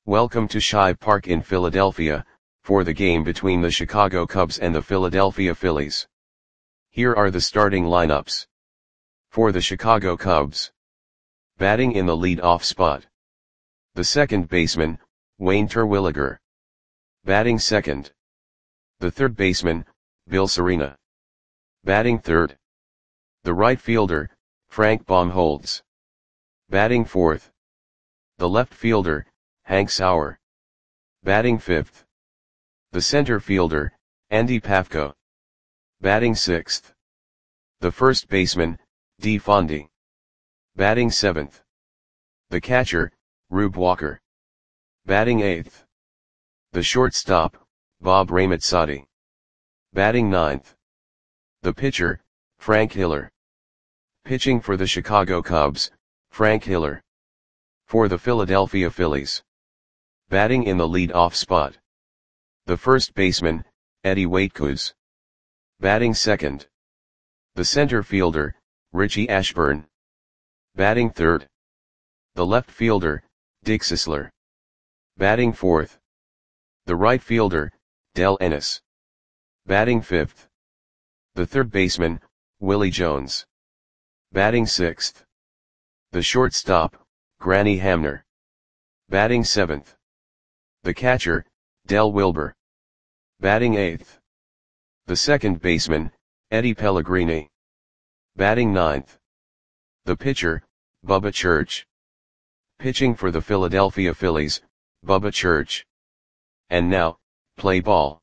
Welcome to Shive Park in Philadelphia, for the game between the Chicago Cubs and the Philadelphia Phillies. Here are the starting lineups. For the Chicago Cubs. Batting in the lead-off spot. The second baseman, Wayne Terwilliger. Batting second. The third baseman, Bill Cerina. Batting third. The right fielder, Frank Baumholtz. Batting fourth. The left fielder, Hank Sauer. Batting fifth. The center fielder, Andy Pafko. Batting sixth. The first baseman, Dee Fondy. Batting seventh. The catcher, Rube Walker. Batting eighth. The shortstop, Bob Ramazzotti. Batting ninth. The pitcher, Frank Hiller. Pitching for the Chicago Cubs, Frank Hiller. For the Philadelphia Phillies. Batting in the lead-off spot. The first baseman, Eddie Waitkus. Batting second. The center fielder, Richie Ashburn. Batting third. The left fielder, Dick Sisler. Batting fourth. The right fielder, Del Ennis. Batting fifth. The third baseman, Willie Jones. Batting sixth. The shortstop, Granny Hamner. Batting seventh. The catcher, Del Wilber. Batting eighth. The second baseman, Eddie Pellegrini. Batting ninth. The pitcher, Bubba Church. Pitching for the Philadelphia Phillies, Bubba Church. And now, play ball.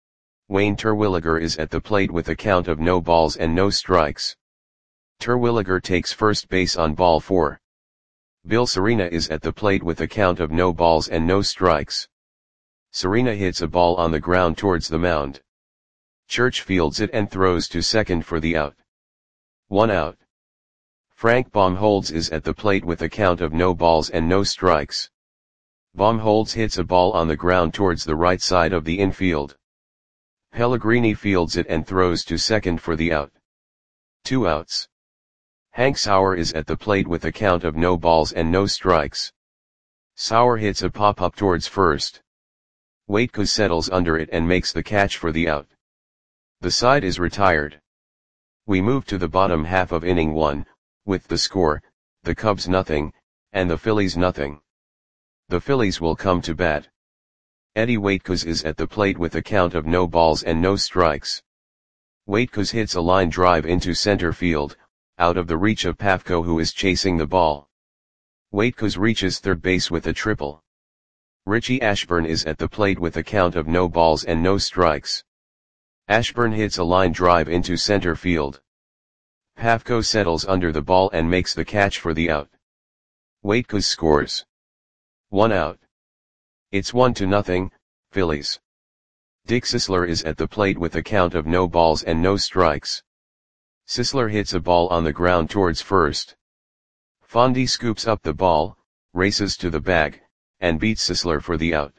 Wayne Terwilliger is at the plate with a count of no balls and no strikes. Terwilliger takes first base on ball 4. Bill Cerina is at the plate with a count of no balls and no strikes. Cerina hits a ball on the ground towards the mound. Church fields it and throws to second for the out. 1 out. Frank Baumholtz is at the plate with a count of no balls and no strikes. Baumholtz hits a ball on the ground towards the right side of the infield. Pellegrini fields it and throws to second for the out. 2 outs. Hank Sauer is at the plate with a count of no balls and no strikes. Sauer hits a pop-up towards first. Waitkus settles under it and makes the catch for the out. The side is retired. We move to the bottom half of inning 1, with the score, the Cubs nothing, and the Phillies nothing. The Phillies will come to bat. Eddie Waitkus is at the plate with a count of no balls and no strikes. Waitkus hits a line drive into center field, out of the reach of Pafko, who is chasing the ball. Waitkus reaches third base with a triple. Richie Ashburn is at the plate with a count of no balls and no strikes. Ashburn hits a line drive into center field. Pafko settles under the ball and makes the catch for the out. Waitkus scores. 1 out. It's 1-0, Phillies. Dick Sisler is at the plate with a count of no balls and no strikes. Sisler hits a ball on the ground towards first. Fondy scoops up the ball, races to the bag, and beats Sisler for the out.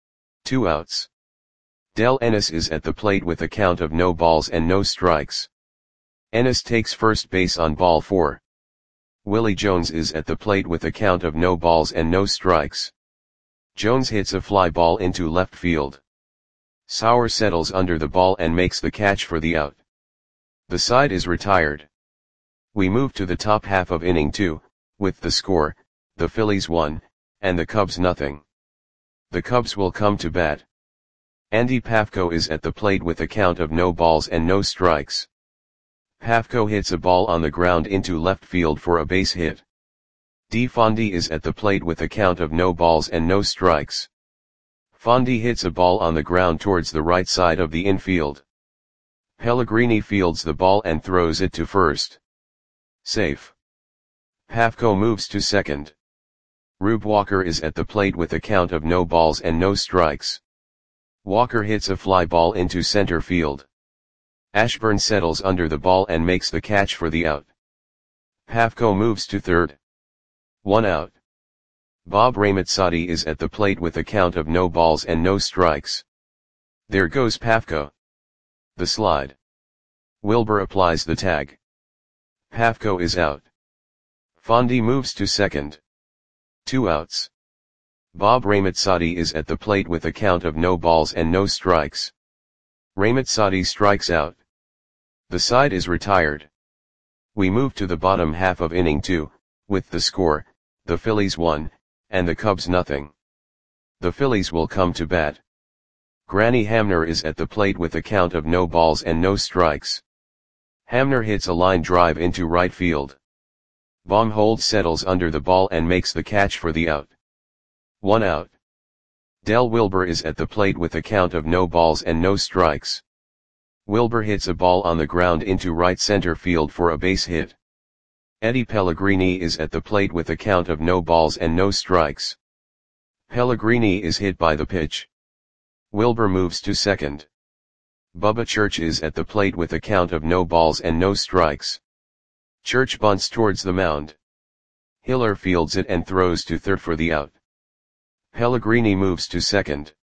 2 outs. Del Ennis is at the plate with a count of no balls and no strikes. Ennis takes first base on ball 4. Willie Jones is at the plate with a count of no balls and no strikes. Jones hits a fly ball into left field. Sauer settles under the ball and makes the catch for the out. The side is retired. We move to the top half of inning 2, with the score, the Phillies 1, and the Cubs nothing. The Cubs will come to bat. Andy Pafko is at the plate with a count of no balls and no strikes. Pafko hits a ball on the ground into left field for a base hit. Dee Fondy is at the plate with a count of no balls and no strikes. Fondy hits a ball on the ground towards the right side of the infield. Pellegrini fields the ball and throws it to first. Safe. Pafko moves to second. Rube Walker is at the plate with a count of no balls and no strikes. Walker hits a fly ball into center field. Ashburn settles under the ball and makes the catch for the out. Pafko moves to third. 1 out. Bob Ramazzotti is at the plate with a count of no balls and no strikes. There goes Pafko. The slide. Wilber applies the tag. Pafko is out. Fondy moves to second. 2 outs. Bob Rahmatsadi is at the plate with a count of no balls and no strikes. Rahmatsadi strikes out. The side is retired. We move to the bottom half of inning 2, with the score, the Phillies 1, and the Cubs nothing. The Phillies will come to bat. Granny Hamner is at the plate with a count of no balls and no strikes. Hamner hits a line drive into right field. Baumholtz settles under the ball and makes the catch for the out. 1 out. Del Wilber is at the plate with a count of no balls and no strikes. Wilber hits a ball on the ground into right center field for a base hit. Eddie Pellegrini is at the plate with a count of no balls and no strikes. Pellegrini is hit by the pitch. Wilber moves to second. Bubba Church is at the plate with a count of no balls and no strikes. Church bunts towards the mound. Hiller fields it and throws to third for the out. Pellegrini moves to second.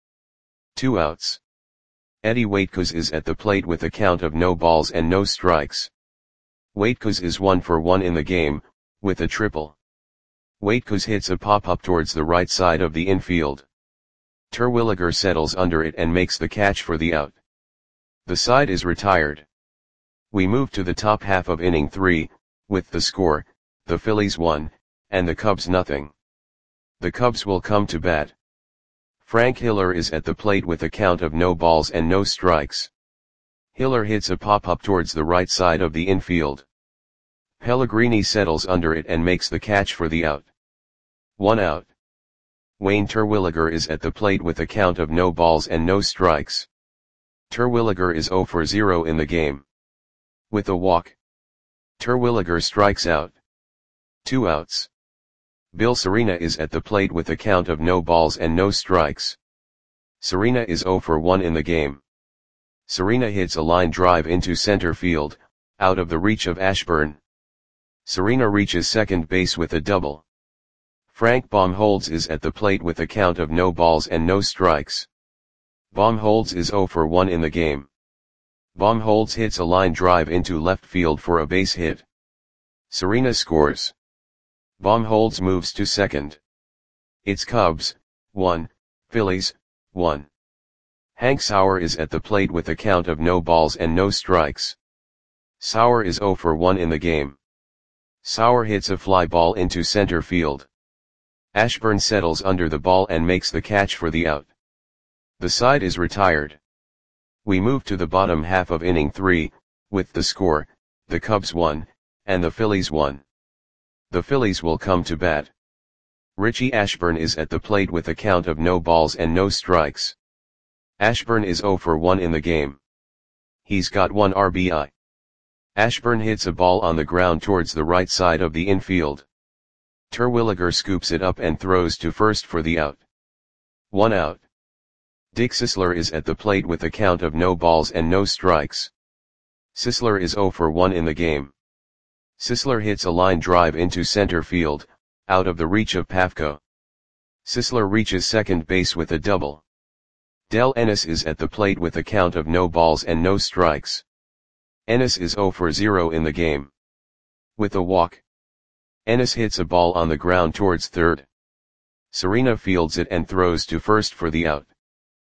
2 outs. Eddie Waitkos is at the plate with a count of no balls and no strikes. Waitkos is 1 for 1 in the game, with a triple. Waitkos hits a pop-up towards the right side of the infield. Terwilliger settles under it and makes the catch for the out. The side is retired. We move to the top half of inning 3, with the score, the Phillies 1, and the Cubs nothing. The Cubs will come to bat. Frank Hiller is at the plate with a count of no balls and no strikes. Hiller hits a pop-up towards the right side of the infield. Pellegrini settles under it and makes the catch for the out. 1 out. Wayne Terwilliger is at the plate with a count of no balls and no strikes. Terwilliger is 0 for 0 in the game. With a walk. Terwilliger strikes out. 2 outs. Bill Serena is at the plate with a count of no balls and no strikes. Serena is 0 for 1 in the game. Serena hits a line drive into center field, out of the reach of Ashburn. Serena reaches second base with a double. Frank Baumholtz is at the plate with a count of no balls and no strikes. Baumholtz is 0 for 1 in the game. Baumholtz hits a line drive into left field for a base hit. Serena scores. Baumholtz moves to second. It's Cubs, 1, Phillies, 1. Hank Sauer is at the plate with a count of no balls and no strikes. Sauer is 0 for 1 in the game. Sauer hits a fly ball into center field. Ashburn settles under the ball and makes the catch for the out. The side is retired. We move to the bottom half of inning 3, with the score, the Cubs 1, and the Phillies 1. The Phillies will come to bat. Richie Ashburn is at the plate with a count of no balls and no strikes. Ashburn is 0 for 1 in the game. He's got 1 RBI. Ashburn hits a ball on the ground towards the right side of the infield. Terwilliger scoops it up and throws to first for the out. 1 out. Dick Sisler is at the plate with a count of no balls and no strikes. Sisler is 0 for 1 in the game. Sisler hits a line drive into center field, out of the reach of Pafko. Sisler reaches second base with a double. Del Ennis is at the plate with a count of no balls and no strikes. Ennis is 0 for 0 in the game. With a walk. Ennis hits a ball on the ground towards third. Serena fields it and throws to first for the out.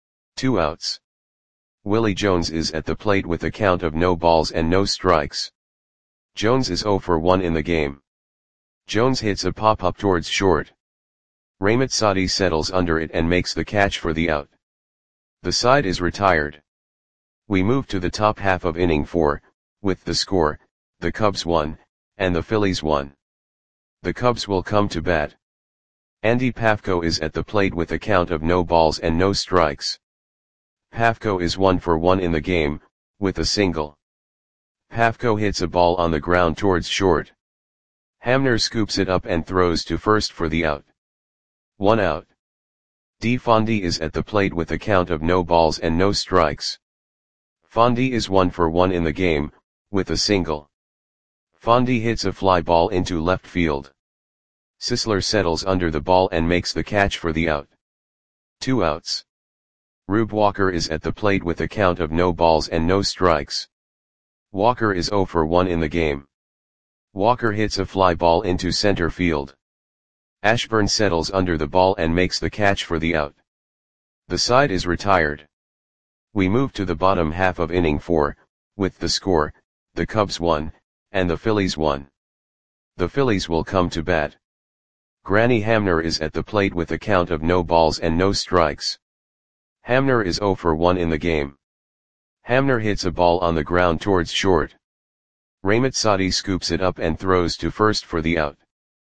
2 outs. Willie Jones is at the plate with a count of no balls and no strikes. Jones is 0 for 1 in the game. Jones hits a pop-up towards short. Rahmatsadi settles under it and makes the catch for the out. The side is retired. We move to the top half of inning 4, with the score, the Cubs 1, and the Phillies 1. The Cubs will come to bat. Andy Pafko is at the plate with a count of no balls and no strikes. Pafko is 1 for 1 in the game, with a single. Pafko hits a ball on the ground towards short. Hamner scoops it up and throws to first for the out. 1 out. D. Fondy is at the plate with a count of no balls and no strikes. Fondy is 1 for 1 in the game, with a single. Fondy hits a fly ball into left field. Sisler settles under the ball and makes the catch for the out. 2 outs. Rube Walker is at the plate with a count of no balls and no strikes. Walker is 0 for 1 in the game. Walker hits a fly ball into center field. Ashburn settles under the ball and makes the catch for the out. The side is retired. We move to the bottom half of inning 4, with the score, the Cubs 1, and the Phillies 1. The Phillies will come to bat. Granny Hamner is at the plate with a count of no balls and no strikes. Hamner is 0 for 1 in the game. Hamner hits a ball on the ground towards short. Ramazzati scoops it up and throws to first for the out.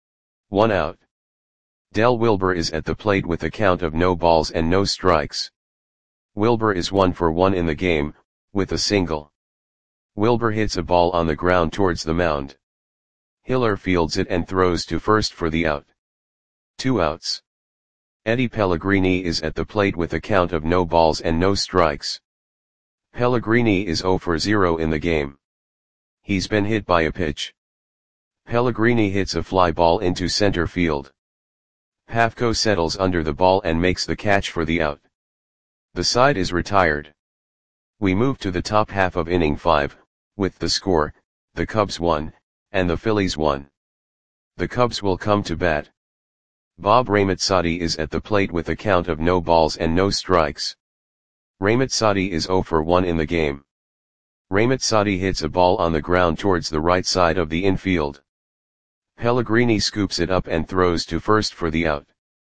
1 out. Del Wilber is at the plate with a count of no balls and no strikes. Wilber is 1 for 1 in the game, with a single. Wilber hits a ball on the ground towards the mound. Hiller fields it and throws to first for the out. 2 outs. Eddie Pellegrini is at the plate with a count of no balls and no strikes. Pellegrini is 0 for 0 in the game. He's been hit by a pitch. Pellegrini hits a fly ball into center field. Pafko settles under the ball and makes the catch for the out. The side is retired. We move to the top half of inning 5, with the score, the Cubs 1, and the Phillies 1. The Cubs will come to bat. Bob Ramazzati is at the plate with a count of no balls and no strikes. Ramazzati is 0 for 1 in the game. Ramazzati hits a ball on the ground towards the right side of the infield. Pellegrini scoops it up and throws to first for the out.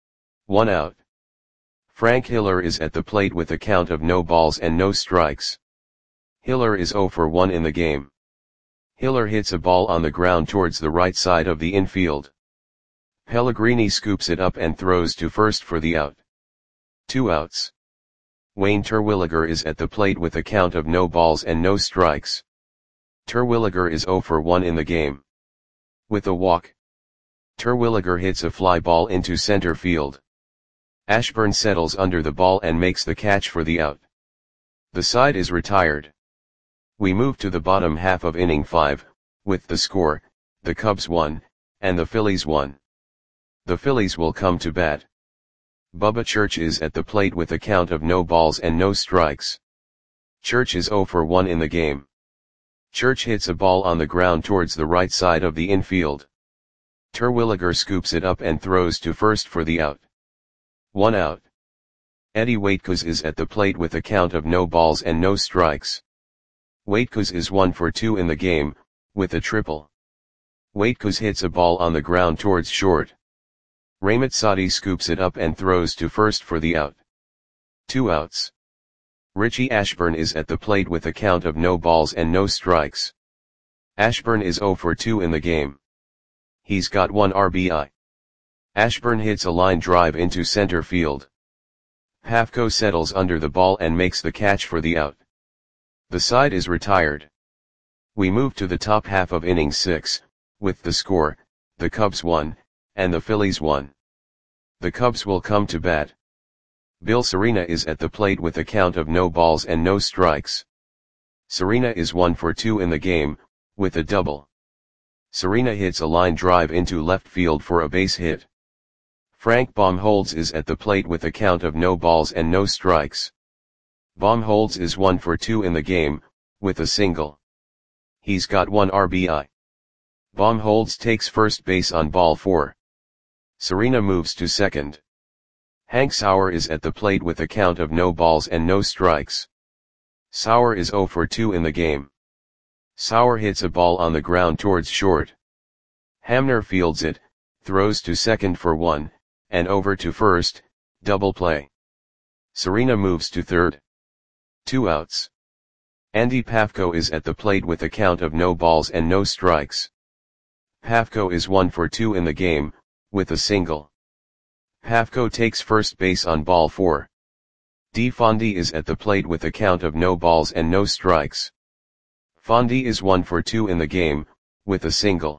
1 out. Frank Hiller is at the plate with a count of no balls and no strikes. Hiller is 0 for 1 in the game. Hiller hits a ball on the ground towards the right side of the infield. Pellegrini scoops it up and throws to first for the out. 2 outs. Wayne Terwilliger is at the plate with a count of no balls and no strikes. Terwilliger is 0 for 1 in the game. With a walk, Terwilliger hits a fly ball into center field. Ashburn settles under the ball and makes the catch for the out. The side is retired. We move to the bottom half of inning 5, with the score, the Cubs 1, and the Phillies 1. The Phillies will come to bat. Bubba Church is at the plate with a count of no balls and no strikes. Church is 0 for 1 in the game. Church hits a ball on the ground towards the right side of the infield. Terwilliger scoops it up and throws to first for the out. 1 out. Eddie Waitkos is at the plate with a count of no balls and no strikes. Waitkos is 1 for 2 in the game, with a triple. Waitkos hits a ball on the ground towards short. Ramazzati scoops it up and throws to first for the out. 2 outs. Richie Ashburn is at the plate with a count of no balls and no strikes. Ashburn is 0 for 2 in the game. He's got 1 RBI. Ashburn hits a line drive into center field. Pafko settles under the ball and makes the catch for the out. The side is retired. We move to the top half of inning 6, with the score, the Cubs 1, and the Phillies 1. The Cubs will come to bat. Bill Serena is at the plate with a count of no balls and no strikes. Serena is 1 for 2 in the game, with a double. Serena hits a line drive into left field for a base hit. Frank Baumholtz is at the plate with a count of no balls and no strikes. Baumholtz is 1 for 2 in the game, with a single. He's got 1 RBI. Baumholtz takes first base on ball 4. Serena moves to second. Hank Sauer is at the plate with a count of no balls and no strikes. Sauer is 0 for 2 in the game. Sauer hits a ball on the ground towards short. Hamner fields it, throws to second for 1, and over to first, double play. Serena moves to third. 2 outs. Andy Pafko is at the plate with a count of no balls and no strikes. Pafko is 1 for 2 in the game, with a single. Pafko takes first base on ball 4. D. Fondy is at the plate with a count of no balls and no strikes. Fondy is 1 for 2 in the game, with a single.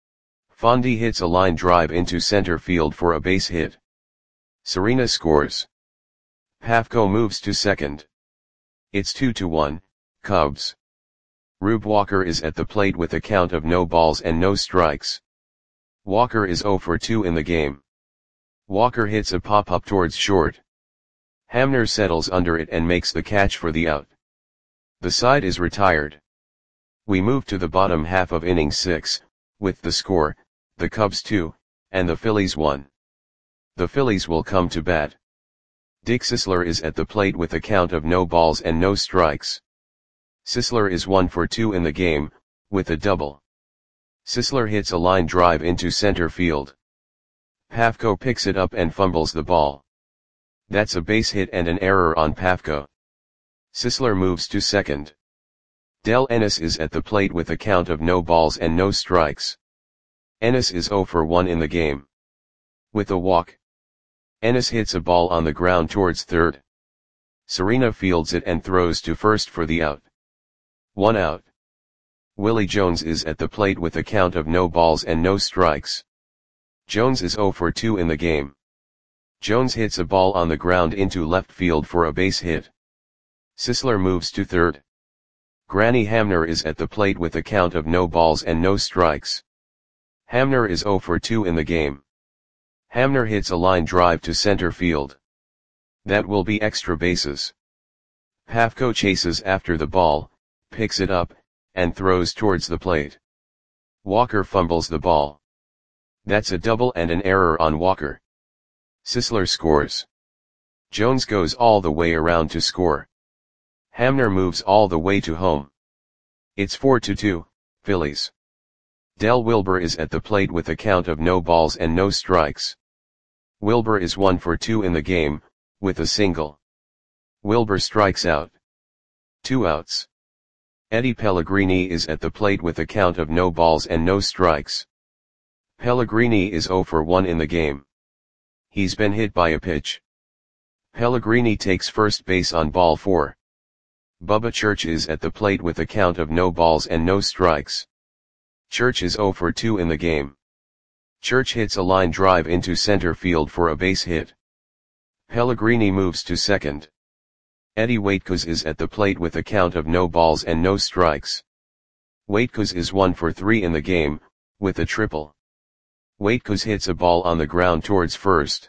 Fondy hits a line drive into center field for a base hit. Serena scores. Pafko moves to second. It's 2-1, Cubs. Rube Walker is at the plate with a count of no balls and no strikes. Walker is 0 for 2 in the game. Walker hits a pop-up towards short. Hamner settles under it and makes the catch for the out. The side is retired. We move to the bottom half of inning 6, with the score, the Cubs 2, and the Phillies 1. The Phillies will come to bat. Dick Sisler is at the plate with a count of no balls and no strikes. Sisler is 1 for 2 in the game, with a double. Sisler hits a line drive into center field. Pafko picks it up and fumbles the ball. That's a base hit and an error on Pafko. Sisler moves to second. Del Ennis is at the plate with a count of no balls and no strikes. Ennis is 0 for 1 in the game. With a walk. Ennis hits a ball on the ground towards third. Serena fields it and throws to first for the out. 1 out. Willie Jones is at the plate with a count of no balls and no strikes. Jones is 0 for 2 in the game. Jones hits a ball on the ground into left field for a base hit. Sisler moves to third. Granny Hamner is at the plate with a count of no balls and no strikes. Hamner is 0 for 2 in the game. Hamner hits a line drive to center field. That will be extra bases. Pafko chases after the ball, picks it up, and throws towards the plate. Walker fumbles the ball. That's a double and an error on Walker. Sisler scores. Jones goes all the way around to score. Hamner moves all the way to home. It's 4-2, Phillies. Del Wilbur is at the plate with a count of no balls and no strikes. Wilbur is 1 for 2 in the game, with a single. Wilbur strikes out. 2 outs. Eddie Pellegrini is at the plate with a count of no balls and no strikes. Pellegrini is 0 for 1 in the game. He's been hit by a pitch. Pellegrini takes first base on ball 4. Bubba Church is at the plate with a count of no balls and no strikes. Church is 0 for 2 in the game. Church hits a line drive into center field for a base hit. Pellegrini moves to second. Eddie Waitkos is at the plate with a count of no balls and no strikes. Waitkos is 1 for 3 in the game, with a triple. Waitkos hits a ball on the ground towards first.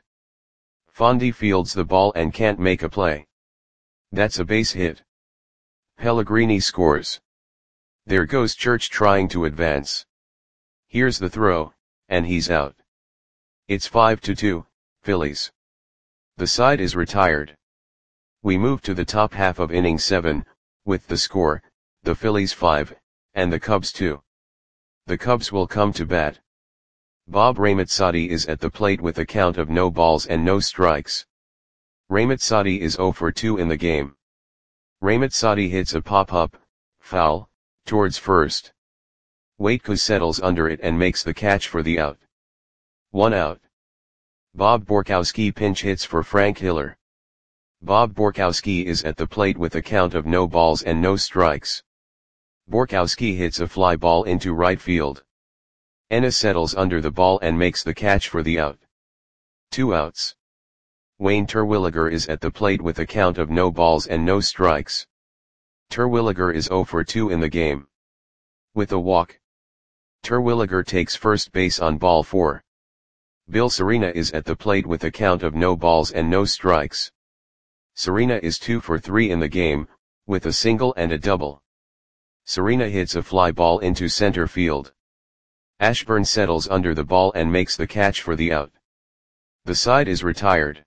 Fondy fields the ball and can't make a play. That's a base hit. Pellegrini scores. There goes Church trying to advance. Here's the throw, and he's out. It's 5-2, Phillies. The side is retired. We move to the top half of inning 7, with the score, the Phillies 5, and the Cubs 2. The Cubs will come to bat. Bob Ramazzati is at the plate with a count of no balls and no strikes. Ramazzati is 0 for 2 in the game. Ramazzati hits a pop-up, foul, towards first. Waitkos settles under it and makes the catch for the out. 1 out. Bob Borkowski pinch hits for Frank Hiller. Bob Borkowski is at the plate with a count of no balls and no strikes. Borkowski hits a fly ball into right field. Ennis settles under the ball and makes the catch for the out. 2 outs. Wayne Terwilliger is at the plate with a count of no balls and no strikes. Terwilliger is 0 for 2 in the game. With a walk. Terwilliger takes first base on ball 4. Bill Serena is at the plate with a count of no balls and no strikes. Serena is 2 for 3 in the game, with a single and a double. Serena hits a fly ball into center field. Ashburn settles under the ball and makes the catch for the out. The side is retired.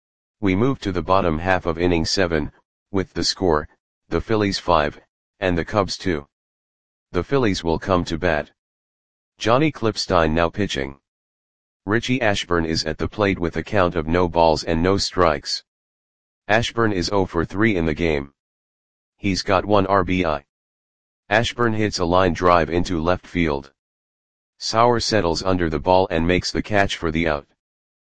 We move to the bottom half of inning 7, with the score, the Phillies 5, and the Cubs 2. The Phillies will come to bat. Johnny Klippstein now pitching. Richie Ashburn is at the plate with a count of no balls and no strikes. Ashburn is 0 for 3 in the game. He's got 1 RBI. Ashburn hits a line drive into left field. Sauer settles under the ball and makes the catch for the out.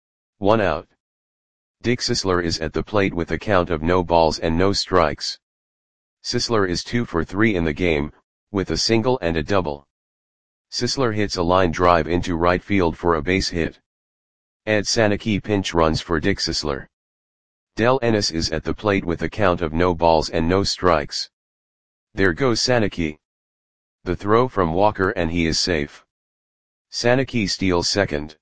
1 out. Dick Sisler is at the plate with a count of no balls and no strikes. Sisler is 2 for 3 in the game, with a single and a double. Sisler hits a line drive into right field for a base hit. Ed Sanicki pinch runs for Dick Sisler. Del Ennis is at the plate with a count of no balls and no strikes. There goes Sanicki. The throw from Walker and he is safe. Sanicki steals second.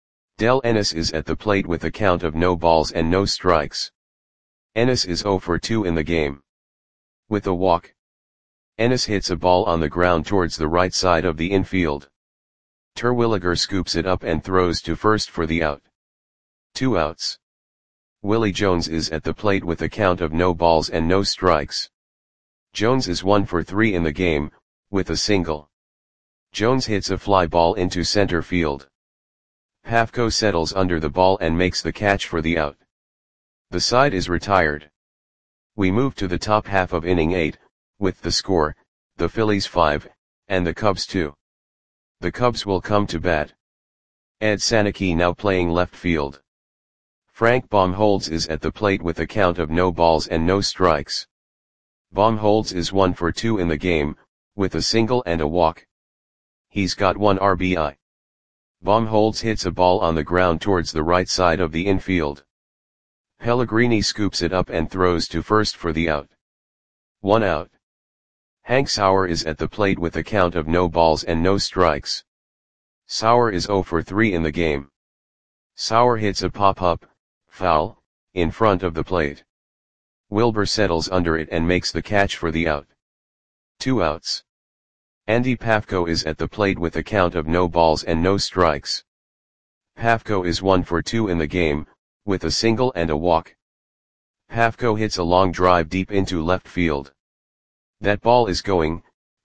Del Ennis is at the plate with a count of no balls and no strikes. Ennis is 0 for 2 in the game. With a walk. Ennis hits a ball on the ground towards the right side of the infield. Terwilliger scoops it up and throws to first for the out. 2 outs. Willie Jones is at the plate with a count of no balls and no strikes. Jones is 1 for 3 in the game, with a single. Jones hits a fly ball into center field. Pafko settles under the ball and makes the catch for the out. The side is retired. We move to the top half of inning 8, with the score, the Phillies 5, and the Cubs 2. The Cubs will come to bat. Ed Sanicki now playing left field. Frank Baumholtz is at the plate with a count of no balls and no strikes. Baumholtz is 1 for 2 in the game, with a single and a walk. He's got 1 RBI. Baumholtz hits a ball on the ground towards the right side of the infield. Pellegrini scoops it up and throws to first for the out. 1 out. Hank Sauer is at the plate with a count of no balls and no strikes. Sauer is 0 for 3 in the game. Sauer hits a pop-up, foul, in front of the plate. Wilbur settles under it and makes the catch for the out. 2 outs. Andy Pafko is at the plate with a count of no balls and no strikes. Pafko is 1 for 2 in the game, with a single and a walk. Pafko hits a long drive deep into left field. That ball is gone.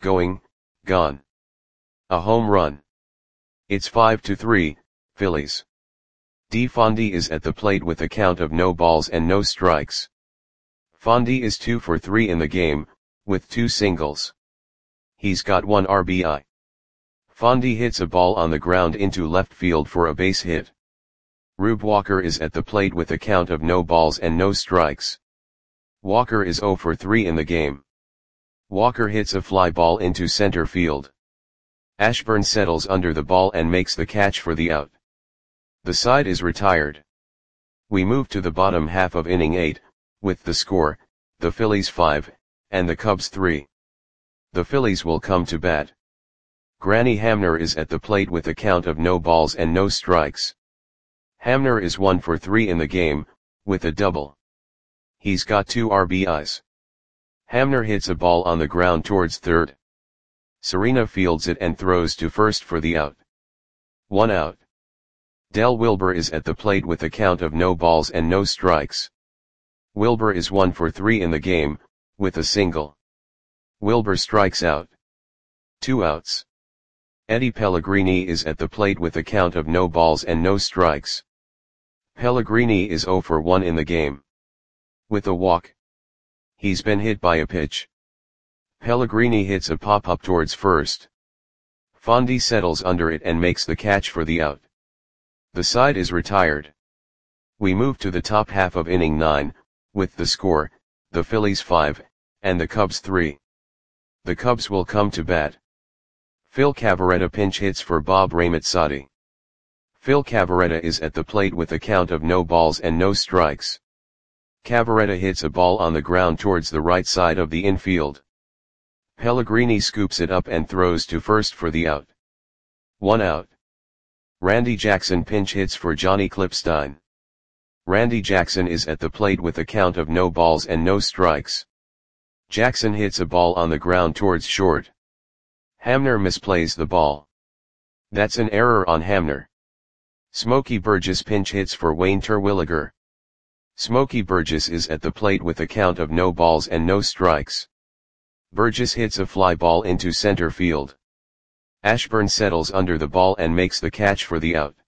A home run. It's 5-3, Phillies. D. Fondy is at the plate with a count of no balls and no strikes. Fondy is 2 for 3 in the game, with 2 singles. He's got 1 RBI. Fondy hits a ball on the ground into left field for a base hit. Rube Walker is at the plate with a count of no balls and no strikes. Walker is 0 for 3 in the game. Walker hits a fly ball into center field. Ashburn settles under the ball and makes the catch for the out. The side is retired. We move to the bottom half of inning 8, with the score, the Phillies 5, and the Cubs 3. The Phillies will come to bat. Granny Hamner is at the plate with a count of no balls and no strikes. Hamner is 1 for 3 in the game, with a double. He's got 2 RBIs. Hamner hits a ball on the ground towards third. Serena fields it and throws to first for the out. 1 out. Del Wilbur is at the plate with a count of no balls and no strikes. Wilbur is 1 for 3 in the game, with a single. Wilbur strikes out. 2 outs. Eddie Pellegrini is at the plate with a count of no balls and no strikes. Pellegrini is 0 for 1 in the game. With a walk. He's been hit by a pitch. Pellegrini hits a pop-up towards first. Fondy settles under it and makes the catch for the out. The side is retired. We move to the top half of inning 9, with the score, the Phillies 5, and the Cubs 3. The Cubs will come to bat. Phil Cavarretta pinch hits for Bob Ramazzotti. Phil Cavarretta is at the plate with a count of no balls and no strikes. Cavarretta hits a ball on the ground towards the right side of the infield. Pellegrini scoops it up and throws to first for the out. 1 out. Randy Jackson pinch hits for Johnny Klippstein. Randy Jackson is at the plate with a count of no balls and no strikes. Jackson hits a ball on the ground towards short. Hamner misplays the ball. That's an error on Hamner. Smokey Burgess pinch hits for Wayne Terwilliger. Smokey Burgess is at the plate with a count of no balls and no strikes. Burgess hits a fly ball into center field. Ashburn settles under the ball and makes the catch for the out.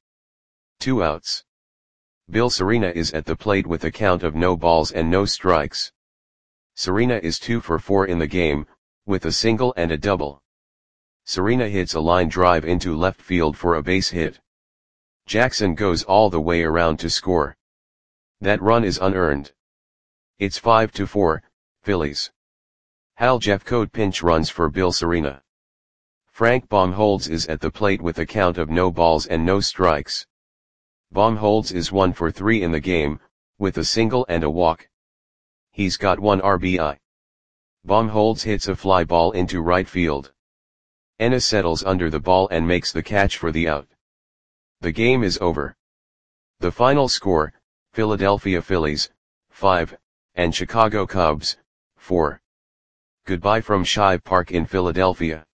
2 outs. Bill Serena is at the plate with a count of no balls and no strikes. Serena is 2 for 4 in the game, with a single and a double. Serena hits a line drive into left field for a base hit. Jackson goes all the way around to score. That run is unearned. It's 5-4, Phillies. Hal Jeffcoat pinch runs for Bill Serena. Frank Baumholtz is at the plate with a count of no balls and no strikes. Baumholtz is 1 for 3 in the game, with a single and a walk. He's got 1 RBI. Baumholtz hits a fly ball into right field. Ennis settles under the ball and makes the catch for the out. The game is over. The final score, Philadelphia Phillies, 5, and Chicago Cubs, 4. Goodbye from Shive Park in Philadelphia.